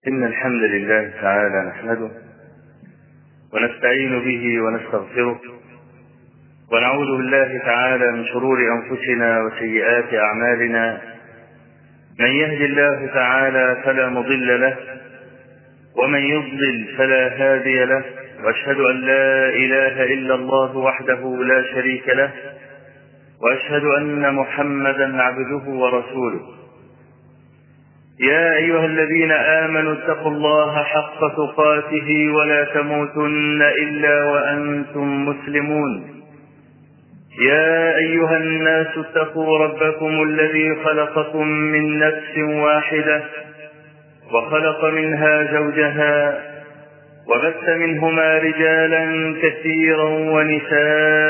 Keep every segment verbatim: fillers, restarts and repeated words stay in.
إن الحمد لله تعالى نحمده ونستعين به ونستغفره ونعوذ بالله تعالى من شرور أنفسنا وسيئات أعمالنا. من يهد الله تعالى فلا مضل له ومن يضلل فلا هادي له، وأشهد أن لا إله إلا الله وحده لا شريك له، وأشهد أن محمدا عبده ورسوله. يا أيها الذين آمنوا اتقوا الله حق تقاته ولا تموتن إلا وأنتم مسلمون. يا أيها الناس اتقوا ربكم الذي خلقكم من نفس واحدة وخلق منها زوجها وبث منهما رجالا كثيرا ونساء،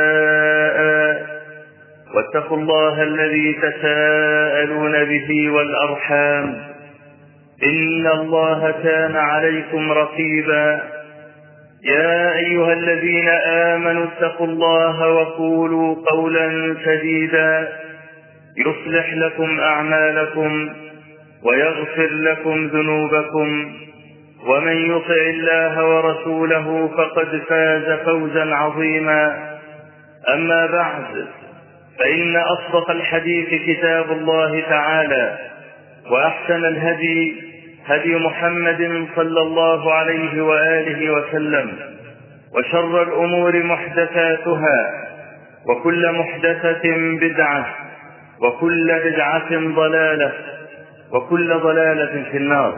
واتقوا الله الذي تساءلون به والأرحام إن الله كان عليكم رقيبا. يا أيها الذين آمنوا اتقوا الله وقولوا قولا سديدا يصلح لكم أعمالكم ويغفر لكم ذنوبكم، ومن يطع الله ورسوله فقد فاز فوزا عظيما. أما بعد، فإن أصدق الحديث كتاب الله تعالى، وأحسن الهدي هدي محمد صلى الله عليه وآله وسلم، وشر الأمور محدثاتها، وكل محدثة بدعة، وكل بدعة ضلالة، وكل ضلالة في النار.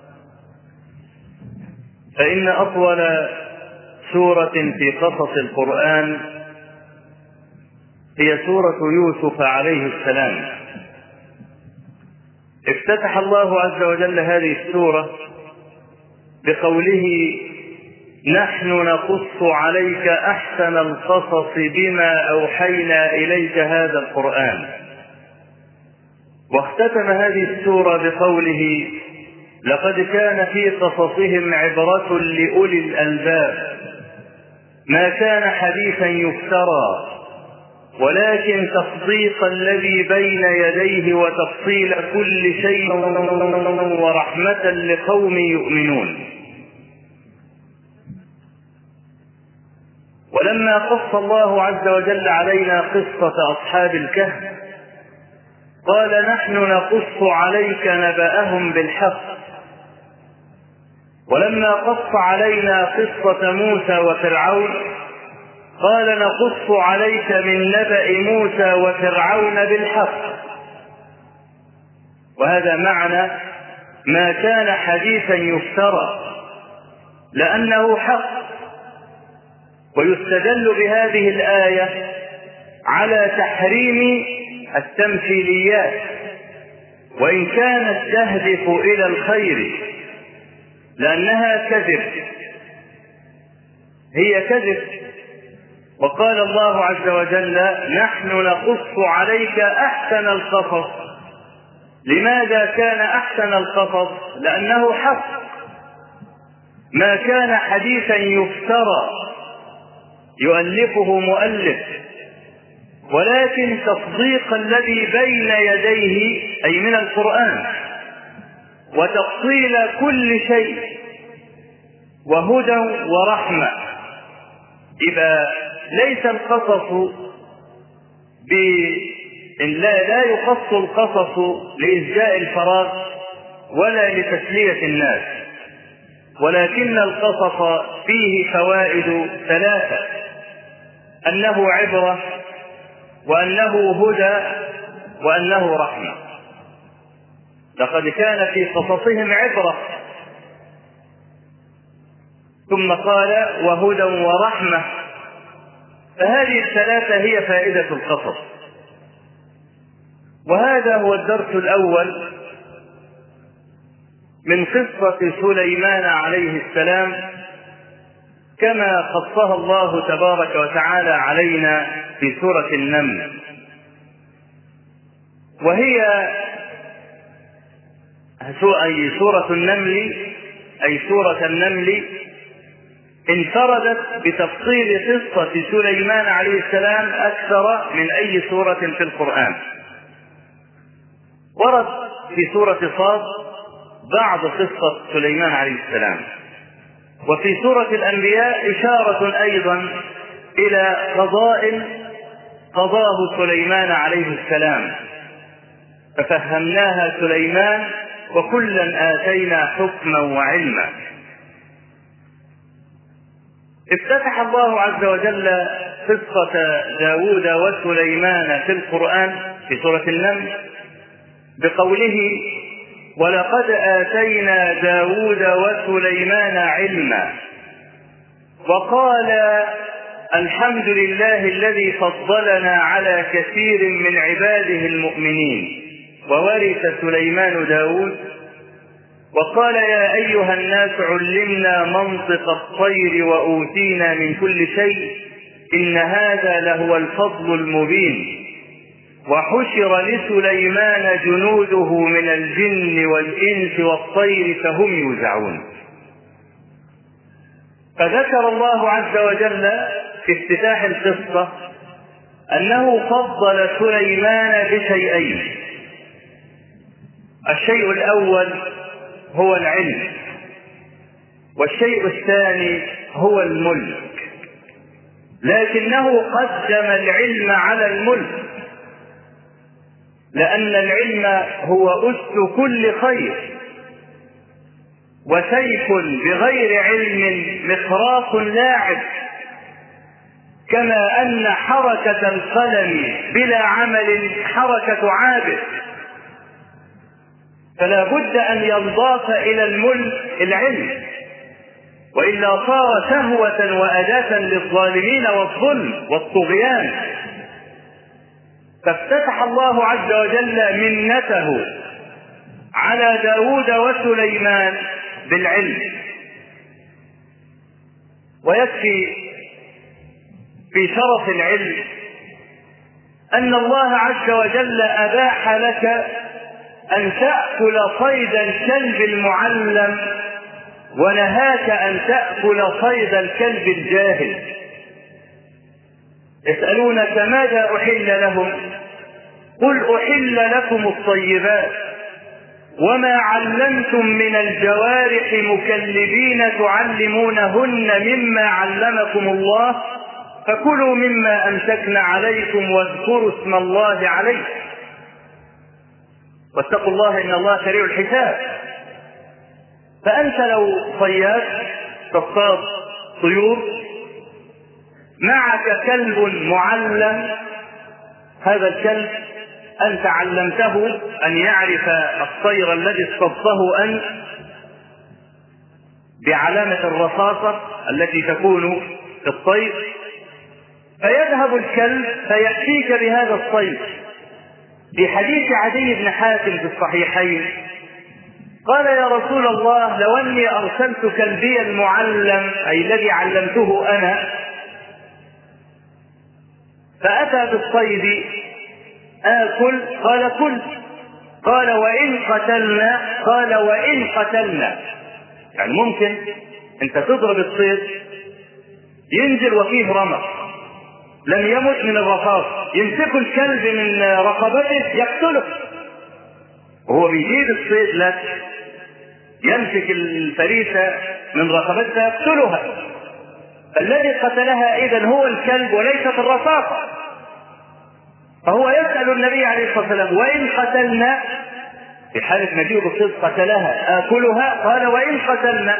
فإن أطول سورة في قصص القرآن هي سورة يوسف عليه السلام. افتتح الله عز وجل هذه السورة بقوله: نحن نقص عليك أحسن القصص بما أوحينا إليك هذا القرآن. واختتم هذه السورة بقوله: لقد كان في قصصهم عبرة لأولي الألباب، ما كان حديثا يفترى، ولكن تصديق الذي بين يديه وتفصيل كل شيء ورحمة لقوم يؤمنون. ولما قص الله عز وجل علينا قصة أصحاب الكهف قال: نحن نقص عليك نبأهم بالحق. ولما قص علينا قصة موسى وفرعون قال: نقص عليك من نبأ موسى وفرعون بالحق. وهذا معنى ما كان حديثا يفترى، لأنه حق. ويستدل بهذه الآية على تحريم التمثيليات، وإن كانت تهدف إلى الخير، لأنها كذب، هي كذب. وقال الله عز وجل: نحن نقص عليك أحسن القصص. لماذا كان أحسن القصص؟ لأنه حق، ما كان حديثا يفترى يؤلفه مؤلف، ولكن تصديق الذي بين يديه أي من القرآن، وتفصيل كل شيء، وهدى ورحمة. إذا ليس القصص ب... لا, لا يقص القصص لإزجاء الفراغ ولا لتسلية الناس، ولكن القصص فيه فوائد ثلاثة: أنه عبرة، وأنه هدى، وأنه رحمة. لقد كان في قصصهم عبرة، ثم قال: وهدى ورحمة. فهذه الثلاثة هي فائدة القصص. وهذا هو الدرس الأول من قصة سليمان عليه السلام، كما قصها الله تبارك وتعالى علينا في سورة النمل. وهي أي سورة النمل، أي سورة النمل انفردت بتفصيل قصة سليمان عليه السلام أكثر من أي سورة في القرآن. ورد في سورة صاد بعض قصة سليمان عليه السلام. وفي سورة الأنبياء إشارة أيضا إلى قضاء قضاه سليمان عليه السلام، ففهمناها سليمان وكلا آتينا حكما وعلما. افتتح الله عز وجل قصة داود وسليمان في القرآن في سورة النمل بقوله: ولقد آتينا داود وسليمان علما. وقال: الحمد لله الذي فضلنا على كثير من عباده المؤمنين. وورث سليمان داود. وقال: يا أيها الناس علمنا منطق الطير وأوتينا من كل شيء إن هذا لهو الفضل المبين. وحشر لسليمان جنوده من الجن والإنس والطير فهم يوزعون. فذكر الله عز وجل في افتتاح القصة أنه فضل سليمان بشيئين: الشيء الأول هو العلم، والشيء الثاني هو الملك، لكنه قدم العلم على الملك، لأن العلم هو أس كل خير، وسيف بغير علم مخراق لاعب، كما أن حركة القلم بلا عمل حركة عابث. فلا بد أن ينضاف إلى الملك العلم، وإلا صار شهوة وأداة للظالمين والظلم والطغيان. فافتتح الله عز وجل منته على داود وسليمان بالعلم. ويكفي في شرف العلم أن الله عز وجل أباح لك أن تأكل صيد الكلب المعلم، ونهاك أن تأكل صيد الكلب الجاهل. يسألونك ماذا أحل لهم؟ قل أحل لكم الطيبات وما علمتم من الجوارح مكلبين تعلمونهن مما علمكم الله فكلوا مما أمسكن عليكم واذكروا اسم الله عليه واتقوا الله إن الله سريع الحساب. فأنت لو صياد تصطاد طيور، معك كلب معلم، هذا الكلب أنت علمته أن يعرف الطير الذي اصطدته أنت بعلامة الرصاصة التي تكون في الطير، فيذهب الكلب فيأتيك بهذا الصيد. في حديث عدي بن حاتم في الصحيحين قال: يا رسول الله، لو أني أرسلت كلبي المعلم أي الذي علمته أنا فأتى بالصيد آكل؟ قال: كل. قال: وإن قتلنا؟ قال: وإن قتلنا. يعني ممكن أنت تضرب الصيد ينزل وفيه رمق لم يمت من الرصاص، يمسك الكلب من رقبته يقتله، وهو بيجيب الصيد لك يمسك الفريسة من رقبتها يقتلها. الذي قتلها إذن هو الكلب وليست الرصاصة. فهو يسأل النبي عليه الصلاة والسلام: وإن قتلنا؟ في حالة مجيء الصيد قتلها آكلها؟ قال: وإن قتلنا.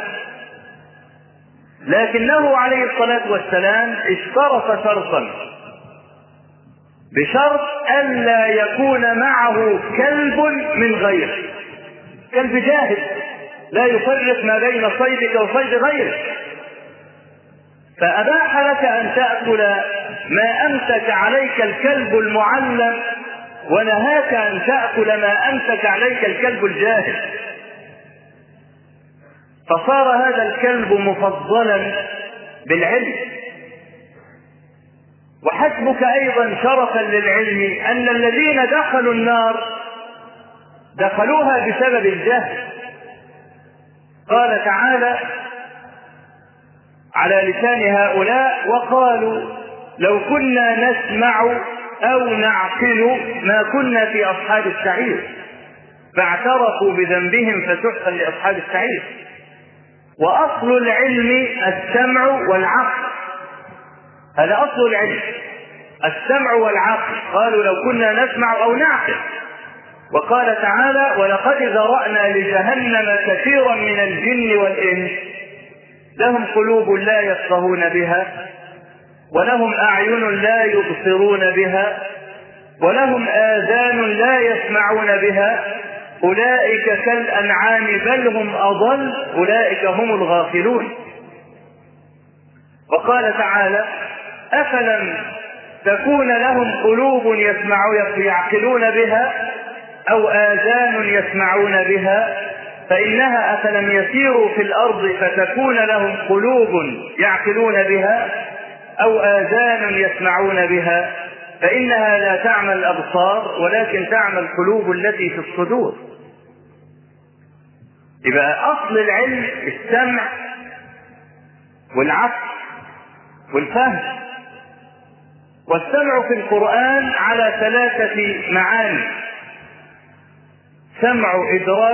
لكنه عليه الصلاة والسلام اشترط شرطا، بشرط ألا يكون معه كلب من غيره، كلب جاهل لا يفرق ما بين صيدك وصيد غيرك. فأباح لك أن تأكل ما أمسك عليك الكلب المعلم، ونهاك أن تأكل ما أمسك عليك الكلب الجاهل. فصار هذا الكلب مفضلا بالعلم. وحسبك أيضا شرفا للعلم أن الذين دخلوا النار دخلوها بسبب الجهل. قال تعالى على لسان هؤلاء: وقالوا لو كنا نسمع أو نعقل ما كنا في أصحاب السعير. فاعترفوا بذنبهم فسحقا لأصحاب السعير. وأصل العلم السمع والعقل، هذا أصل العلم، السمع والعقل. قالوا لو كنا نسمع أو نعقل. وقال تعالى ولقد ذرأنا لجهنم كثيرا من الجن والإنس لهم قلوب لا يفقهون بها ولهم أعين لا يبصرون بها ولهم آذان لا يسمعون بها أولئك كالأنعام بل هم أضل أولئك هم الغافلون. وقال تعالى أفلم تكون لهم قلوب يعقلون بها أو آذان يسمعون بها فإنها أفلم يسيروا في الأرض فتكون لهم قلوب يعقلون بها أو آذان يسمعون بها فإنها لا تعمى الأبصار ولكن تعمى القلوب التي في الصدور. يبقى أصل العلم السمع والعقل والفهم. والسمع في القرآن على ثلاثة معاني: سمع إدراك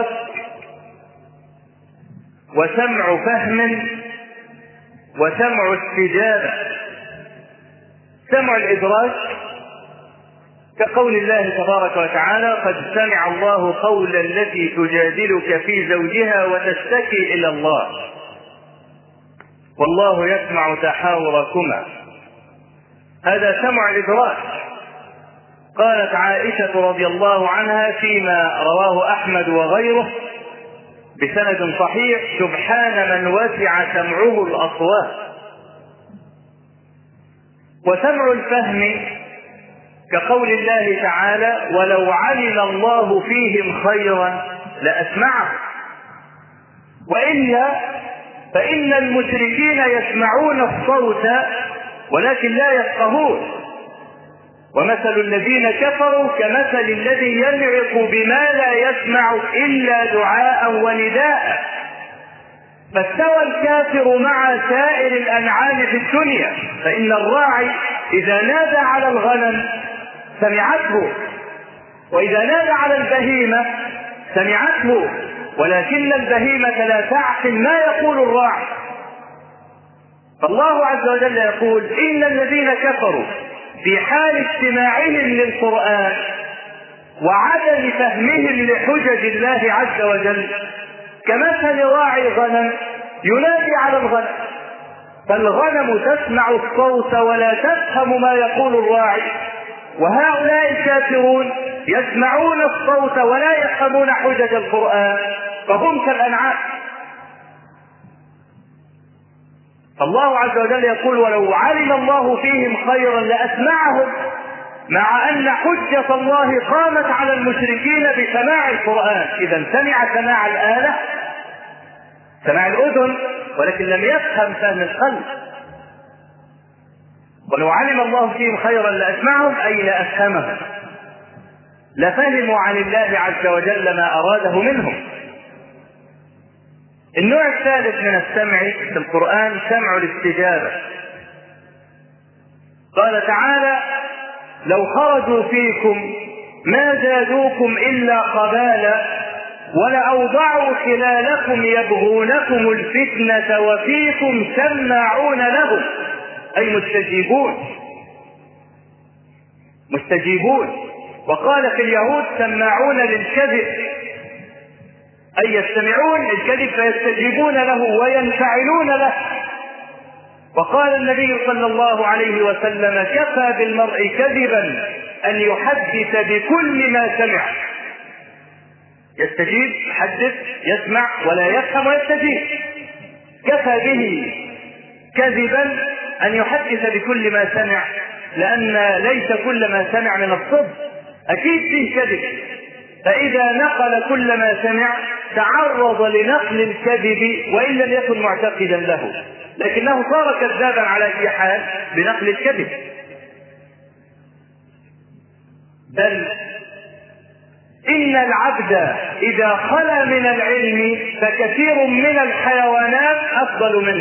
وسمع فهم وسمع استجابة. سمع الإدراك كقول الله تبارك وتعالى قد سمع الله قول التي تجادلك في زوجها وتشتكي إلى الله والله يسمع تحاوركما. هذا سمع الإدراك. قالت عائشة رضي الله عنها فيما رواه أحمد وغيره بسند صحيح سبحان من وسع سمعه الأصوات. وسمع الفهم كقول الله تعالى ولو علم الله فيهم خيرا لأسمعهم وإلا فإن المشركين يسمعون الصوت ولكن لا يفقهون ومثل الذين كفروا كمثل الذي ينعق بما لا يسمع إلا دعاء ونداء. فاستوى الكافر مع سائر الأنعام في الدنيا فإن الراعي إذا نادى على الغنم سمعته وإذا نادى على البهيمة سمعته ولكن البهيمة لا تعقل ما يقول الراعي. فالله عز وجل يقول إن الذين كفروا في حال استماعهم للقرآن وعدم فهمهم لحجج الله عز وجل كمثل راعي غنم ينادي على الغنم فالغنم تسمع الصوت ولا تفهم ما يقول الراعي وهؤلاء الكافرون يسمعون الصوت ولا يفهمون حجج القرآن فهم كالأنعام. الله عز وجل يقول ولو علم الله فيهم خيرا لأسمعهم مع أن حجة الله قامت على المشركين بسماع القرآن. إذا سمع سماع الآلة سماع الأذن ولكن لم يفهم فهم القلب. ولو علم الله فيهم خيرا لأسمعهم أي لأفهمهم لفهموا عن الله عز وجل ما أراده منهم. النوع الثالث من السمع في القرآن سمع الاستجابة. قال تعالى لو خرجوا فيكم ما زادوكم إلا خبالا ولأوضعوا خلالكم يبغونكم الفتنة وفيكم سماعون لهم أي مستجيبون مستجيبون. وقال في اليهود سماعون للكذب أي يستمعون الكذب فيستجيبون له وينفعلون له. وقال النبي صلى الله عليه وسلم كفى بالمرء كذبا أن يحدث بكل ما سمع. يستجيب يحدث يسمع ولا يفهم ويستجيب. كفى به كذبا أن يحدث بكل ما سمع لأن ليس كل ما سمع من الصدق أكيد فيه كذب فإذا نقل كل ما سمع تعرض لنقل الكذب وإن لم يكن معتقدا له لكنه صار كذابا على أي حال بنقل الكذب. بل إن العبد إذا خلا من العلم فكثير من الحيوانات أفضل منه.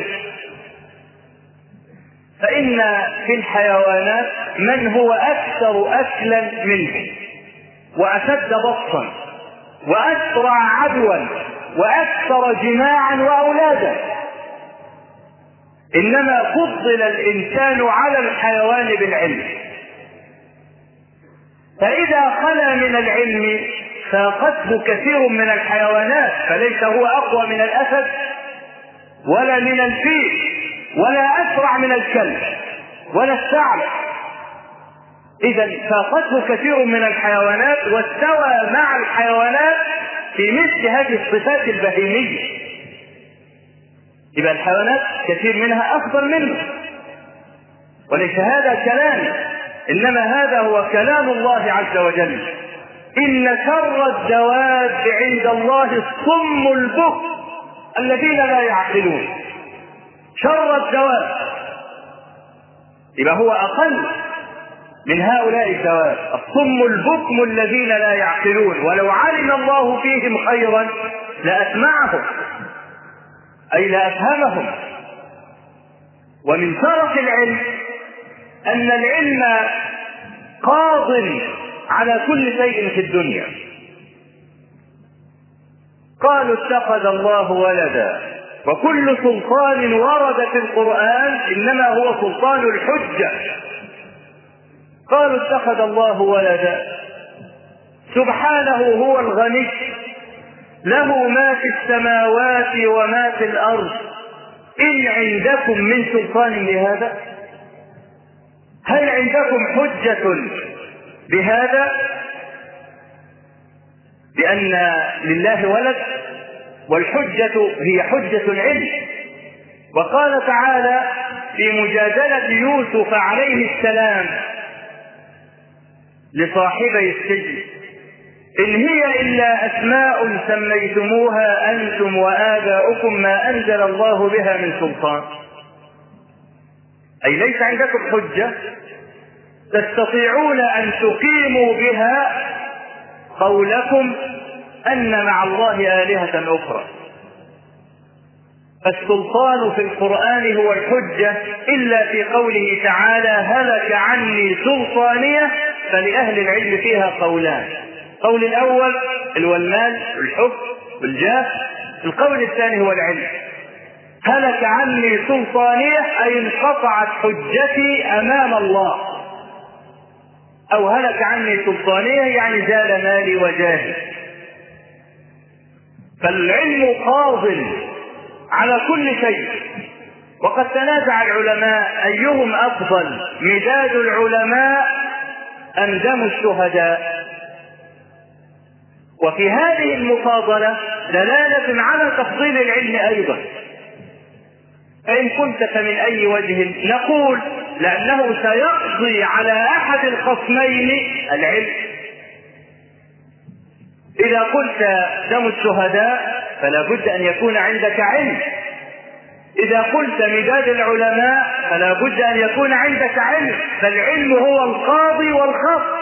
فإن في الحيوانات من هو أكثر أكلا منه وأشد بطشا وأسرع عدوا وأكثر جماعا وأولادا، إنما فضل الإنسان على الحيوان بالعلم. فإذا خلا من العلم فاقته كثير من الحيوانات، فليس هو أقوى من الأسد ولا من الفيل ولا أسرع من الكلب ولا الثعلب. إذا فاقته كثير من الحيوانات واستوى مع الحيوانات في مثل هذه الصفات البهيمية. يبقى الحيوانات كثير منها أفضل منه، وليس هذا كلام، إنما هذا هو كلام الله عز وجل. إن شر الدواب عند الله الصم البكم الذين لا يعقلون. شر الدواب يبقى هو أقل من هؤلاء الدواب، الصم البكم الذين لا يعقلون. ولو علم الله فيهم خيرا لأسمعهم أي لأفهمهم. ومن شرف العلم أن العلم قاض على كل شيء في الدنيا. قالوا اتخذ الله ولدا، وكل سلطان ورد في القرآن إنما هو سلطان الحجة. قالوا اتخذ الله ولدا، سبحانه هو الغني، له ما في السماوات وما في الأرض، إن عندكم من سلطان بهذا؟ هل عندكم حجة بهذا بأن لله ولد؟ والحجة هي حجة العلم. وقال تعالى في مجادلة يوسف عليه السلام لصاحبي السجن: إن هي إلا أسماء سميتموها أنتم وآباؤكم ما أنزل الله بها من سلطان. أي ليس عندكم حجة تستطيعون أن تقيموا بها قولكم أن مع الله آلهة أخرى. السلطان في القرآن هو الحجة، إلا في قوله تعالى: هلك عني سلطانية. فلأهل العلم فيها قولان: القول الأول هو المال والحكم والجاه، القول الثاني هو العلم. هلك عني سلطانية أي انقطعت حجتي أمام الله، أو هلك عني سلطانية يعني زال مالي وجاهي. فالعلم قاض على كل شيء. وقد تنازع العلماء أيهم أفضل، مداد العلماء أم دم الشهداء. وفي هذه المفاضلة دلالة على تفضيل العلم أيضا. فإن كنت فمن أي وجه نقول لأنه سيقضي على أحد الخصمين العلم. إذا قلت دم الشهداء فلا بد أن يكون عندك علم، إذا قلت مداد العلماء فلا بد أن يكون عندك علم. فالعلم هو القاضي والخصم.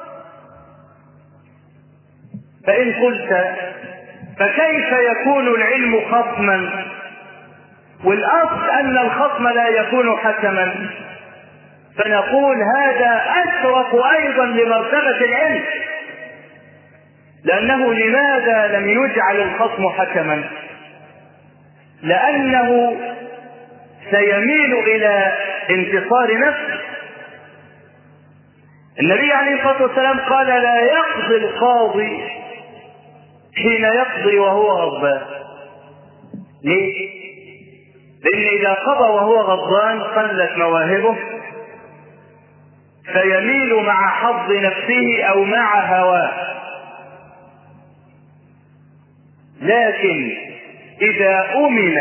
فإن قلت فكيف يكون العلم خصما والأصل أن الخصم لا يكون حكما؟ فنقول هذا أشرف أيضا لمرتبة العلم، لأنه لماذا لم يجعل الخصم حكما؟ لأنه سيميل إلى انتصار نفسه. النبي عليه الصلاة والسلام قال: لا يقضي القاضي حين يقضي وهو غضبان. ليه؟ لأن إذا قضى وهو غضبان قلت مواهبه، فيميل مع حظ نفسه أو مع هواه. لكن إذا أمن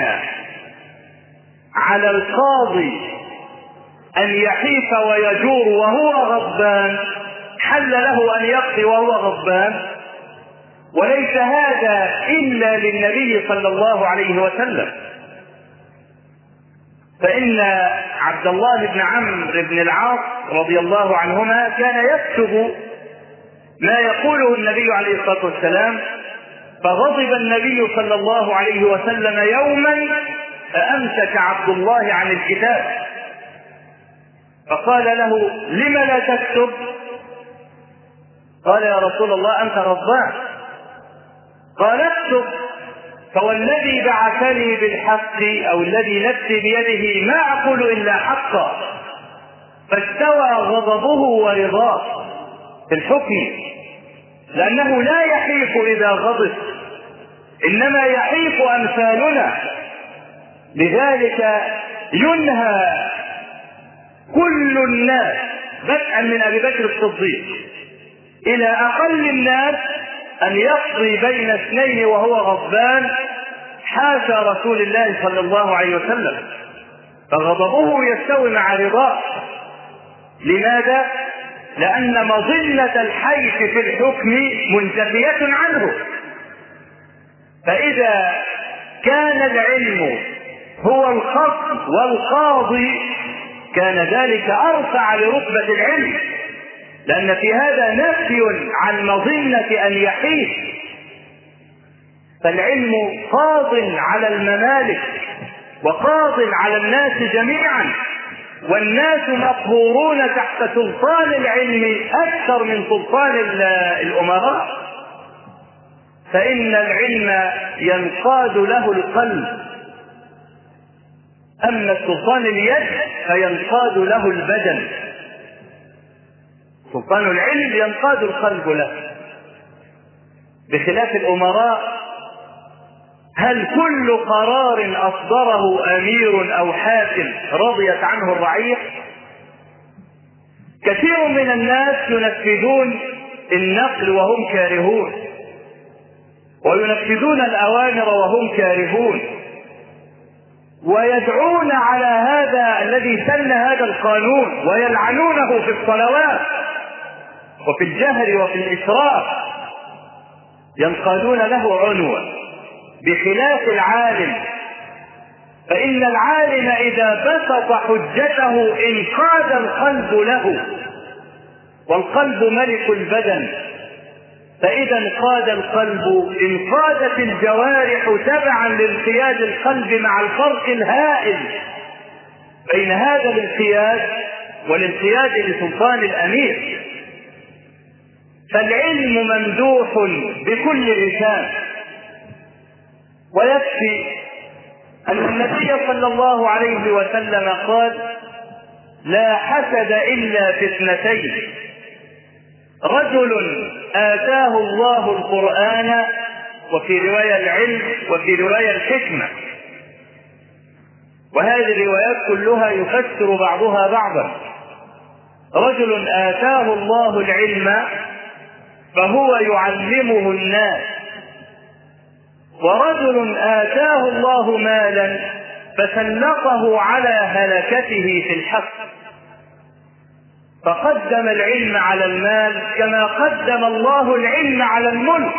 على القاضي أن يحيف ويجور وهو غضبان حل له أن يقضي وهو غضبان. وليس هذا إلا للنبي صلى الله عليه وسلم. فإن عبد الله بن عمرو بن العاص رضي الله عنهما كان يكتب ما يقوله النبي عليه الصلاة والسلام، فغضب النبي صلى الله عليه وسلم يوما فأمسك عبد الله عن الكتاب، فقال له: لم لا تكتب؟ قال: يا رسول الله أنت غضبان. قال اكتب، فوالذي بعثني بالحق أو الذي نفسي بيده ما أقول إلا حقا. فاستوى غضبه ورضاه في الحكم، لأنه لا يحيف إذا غضب، إنما يحيف أمثالنا. لذلك ينهى كل الناس بدءا من أبي بكر الصديق إلى أقل الناس أن يقضي بين اثنين وهو غضبان، حاشا رسول الله صلى الله عليه وسلم. فغضبه يستوي مع رضاه. لماذا؟ لأن مظلة الحيف في الحكم منتفية عنه. فإذا كان العلم هو الخصم والقاضي كان ذلك أرفع لرتبة العلم، لأن في هذا نفي عن مظنة أن يحيف. فالعلم قاض على الممالك وقاض على الناس جميعا، والناس مقهورون تحت سلطان العلم أكثر من سلطان الأمراء. فإن العلم ينقاد له القلب، أما سلطان اليد فينقاد له البدن. سلطان العلم ينقاد القلب له، بخلاف الأمراء. هل كل قرار أصدره أمير أو حاكم رضيت عنه الرعية؟ كثير من الناس ينفذون النقل وهم كارهون، وينفذون الأوامر وهم كارهون، ويدعون على هذا الذي سن هذا القانون ويلعنونه في الصلوات وفي الجهر وفي الإسراف، ينقادون له عنوة. بخلاف العالم، فإن العالم إذا بسط حجته انقاد القلب له، والقلب ملك البدن. فإذا انقاد القلب انقادت الجوارح تبعا لانقياد القلب، مع الفرق الهائل بين هذا الانقياد والانقياد لسلطان الأمير. فالعلم ممدوح بكل لسان. ويكفي أن النبي صلى الله عليه وسلم قال: لا حسد إلا في اثنتين، رجل آتاه الله القرآن، وفي رواية العلم، وفي رواية الحكمة. وهذه الروايات كلها يفسر بعضها بعضا. رجل آتاه الله العلم فهو يعلمه الناس، ورجل آتاه الله مالا فسلطه على هلكته في الحق، فقدم العلم على المال كما قدم الله العلم على الملك،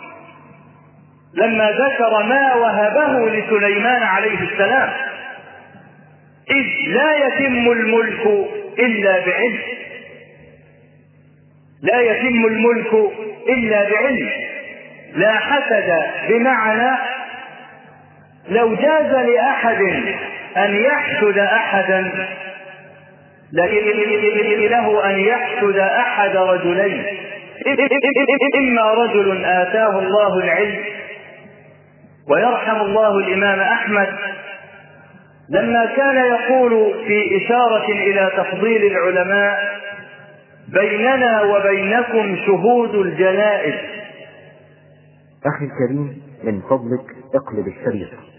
لما ذكر ما وهبه لسليمان عليه السلام: إذ لا يتم الملك إلا بعلم، لا يتم الملك إلا بعلم. لا حسد، بمعنى لو جاز لأحد أن يحسد أحدا لكن له أن يحسد أحد رجلين: إما رجل آتاه الله العلم. ويرحم الله الإمام أحمد لما كان يقول في إشارة إلى تفضيل العلماء: بيننا وبينكم شهود الجنائز. أخي الكريم، من فضلك اقلب الشريط.